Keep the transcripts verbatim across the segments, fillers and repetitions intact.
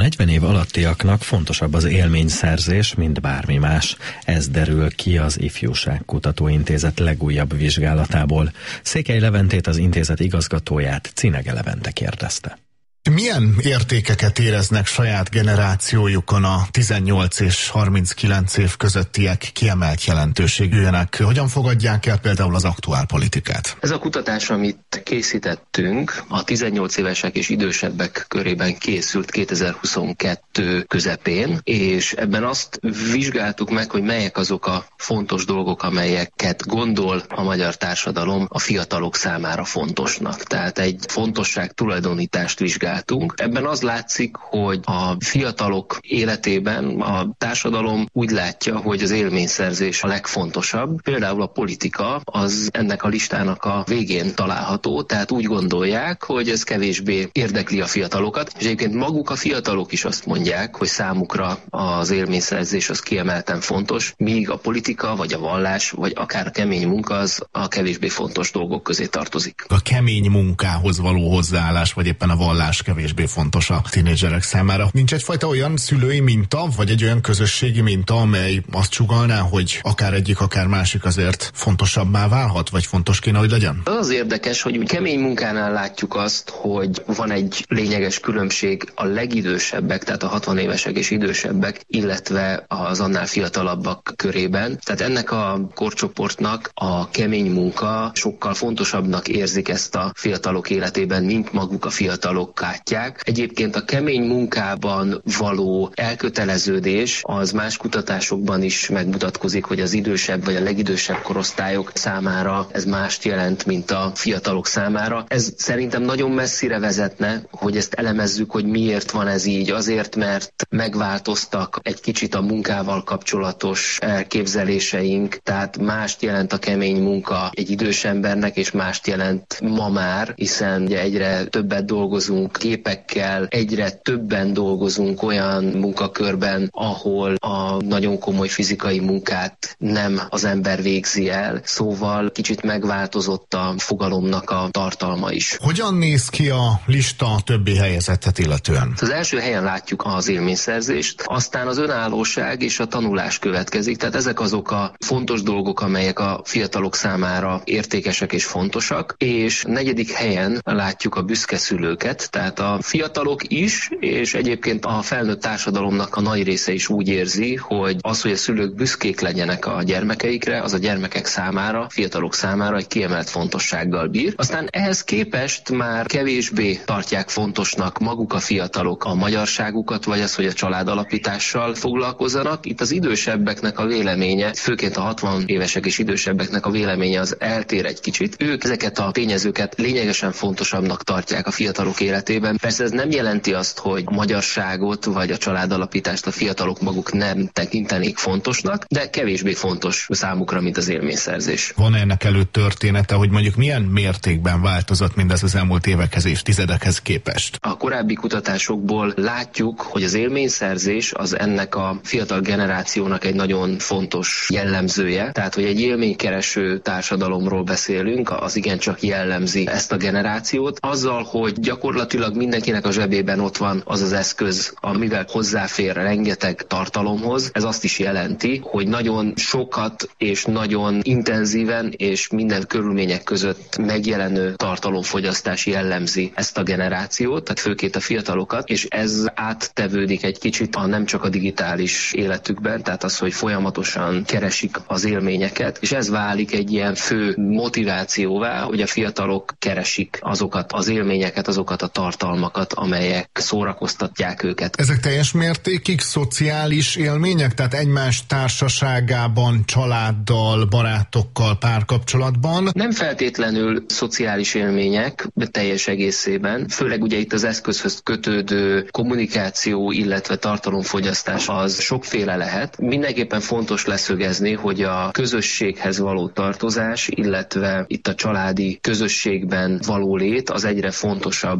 negyven év alattiaknak fontosabb az élményszerzés, mint bármi más. Ez derül ki az Ifjúságkutató Intézet legújabb vizsgálatából. Székely Leventét, az intézet igazgatóját Cinege Levente kérdezte. Milyen értékeket éreznek saját generációjukon a tizennyolc és harminckilenc év közöttiek kiemelt jelentőségűnek? Hogyan fogadják el például az aktuál politikát? Ez a kutatás, amit készítettünk, a tizennyolc évesek és idősebbek körében készült kétezer-huszonkettő közepén, és ebben azt vizsgáltuk meg, hogy melyek azok a fontos dolgok, amelyeket gondol a magyar társadalom a fiatalok számára fontosnak. Tehát egy fontosság tulajdonítást vizsgáltunk. Ebben az látszik, hogy a fiatalok életében a társadalom úgy látja, hogy az élményszerzés a legfontosabb. Például a politika az ennek a listának a végén található, tehát úgy gondolják, hogy ez kevésbé érdekli a fiatalokat, és egyébként maguk a fiatalok is azt mondják, hogy számukra az élményszerzés az kiemelten fontos, míg a politika, vagy a vallás, vagy akár a kemény munka az a kevésbé fontos dolgok közé tartozik. A kemény munkához való hozzáállás, vagy éppen a vallás kevésbé fontos a tínédzserek számára. Nincs egyfajta olyan szülői minta, vagy egy olyan közösségi minta, amely azt sugallná, hogy akár egyik, akár másik azért fontosabbá válhat, vagy fontos kéne, hogy legyen? Az az érdekes, hogy kemény munkánál látjuk azt, hogy van egy lényeges különbség a legidősebbek, tehát a hatvan évesek és idősebbek, illetve az annál fiatalabbak körében. Tehát ennek a korcsoportnak a kemény munka sokkal fontosabbnak érzik ezt a fiatalok életében, mint maguk a fiatalok látják. Egyébként a kemény munkában való elköteleződés az más kutatásokban is megmutatkozik, hogy az idősebb vagy a legidősebb korosztályok számára ez mást jelent, mint a fiatalok számára. Ez szerintem nagyon messzire vezetne, hogy ezt elemezzük, hogy miért van ez így. Azért, mert megváltoztak egy kicsit a munkával kapcsolatos elképzeléseink, tehát mást jelent a kemény munka egy idős embernek, és mást jelent ma már, hiszen ugye egyre többet dolgozunk képekkel, egyre többen dolgozunk olyan munkakörben, ahol a nagyon komoly fizikai munkát nem az ember végzi el. Szóval kicsit megváltozott a fogalomnak a tartalma is. Hogyan néz ki a lista a többi helyezettet illetően? Az első helyen látjuk az élményszerzést, aztán az önállóság és a tanulás következik, tehát ezek azok a fontos dolgok, amelyek a fiatalok számára értékesek és fontosak, és negyedik helyen látjuk a büszke szülőket, tehát a fiatalok is, és egyébként a felnőtt társadalomnak a nagy része is úgy érzi, hogy az, hogy a szülők büszkék legyenek a gyermekeikre, az a gyermekek számára, fiatalok számára egy kiemelt fontossággal bír. Aztán ehhez képest már kevésbé tartják fontosnak maguk a fiatalok a magyarságukat, vagy az, hogy a családalapítással foglalkozzanak. Itt az idősebbeknek a véleménye, főként a hatvan évesek és idősebbeknek a véleménye az eltér egy kicsit. Ők ezeket a tényezőket lényegesen fontosabbnak tartják a fiatalok életében. Persze ez nem jelenti azt, hogy a magyarságot vagy a családalapítást a fiatalok maguk nem tekintenék fontosnak, de kevésbé fontos számukra, mint az élményszerzés. Van ennek előtt története, hogy mondjuk milyen mértékben változott mindez az elmúlt évekhez és tizedekhez képest? A korábbi kutatásokból látjuk, hogy az élményszerzés az ennek a fiatal generációnak egy nagyon fontos jellemzője. Tehát, hogy egy élménykereső társadalomról beszélünk, az igencsak jellemzi ezt a generációt. Azzal, hogy gyakorlatilag mindenkinek a zsebében ott van az az eszköz, amivel hozzáfér rengeteg tartalomhoz. Ez azt is jelenti, hogy nagyon sokat és nagyon intenzíven és minden körülmények között megjelenő tartalomfogyasztás jellemzi ezt a generációt, tehát főként a fiatalokat, és ez áttevődik egy kicsit a nem csak a digitális életükben, tehát az, hogy folyamatosan keresik az élményeket, és ez válik egy ilyen fő motivációvá, hogy a fiatalok keresik azokat az élményeket, azokat a tartalmakat, amelyek szórakoztatják őket. Ezek teljes mértékig szociális élmények, tehát egymás társaságában, családdal, barátokkal, párkapcsolatban? Nem feltétlenül szociális élmények, de teljes egészében. Főleg ugye itt az eszközhöz kötődő kommunikáció, illetve tartalomfogyasztás az sokféle lehet. Mindenképpen fontos leszögezni, hogy a közösséghez való tartozás, illetve itt a családi közösségben való lét az egyre fontosabb a fiatal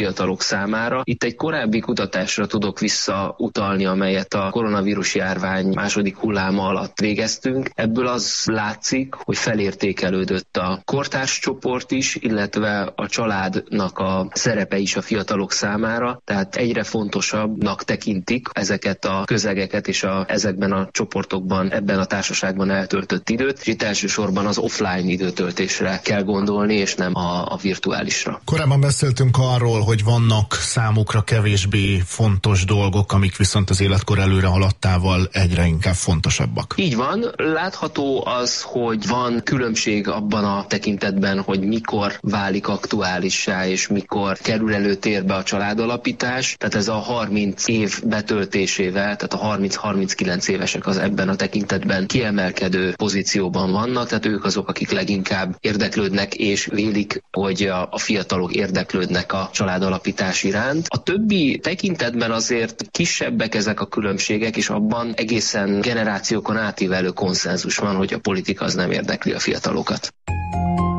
fiatalok számára. Itt egy korábbi kutatásra tudok visszautalni, amelyet a koronavírus járvány második hulláma alatt végeztünk. Ebből az látszik, hogy felértékelődött a kortárs csoport is, illetve a családnak a szerepe is a fiatalok számára, tehát egyre fontosabbnak tekintik ezeket a közegeket és a, ezekben a csoportokban, ebben a társaságban eltöltött időt, és itt elsősorban az offline időtöltésre kell gondolni, és nem a, a virtuálisra. Korábban beszéltünk arról, hogy vannak számukra kevésbé fontos dolgok, amik viszont az életkor előre haladtával egyre inkább fontosabbak. Így van. Látható az, hogy van különbség abban a tekintetben, hogy mikor válik aktuálissá, és mikor kerül előtérbe a családalapítás. Tehát ez a harminc év betöltésével, tehát a harminc-harminckilenc évesek az ebben a tekintetben kiemelkedő pozícióban vannak, tehát ők azok, akik leginkább érdeklődnek, és vélik, hogy a, a fiatalok érdeklődnek a családalapítás iránt. A többi tekintetben azért kisebbek ezek a különbségek, és abban egészen generációkon átívelő konszenzus van, hogy a politika az nem érdekli a fiatalokat.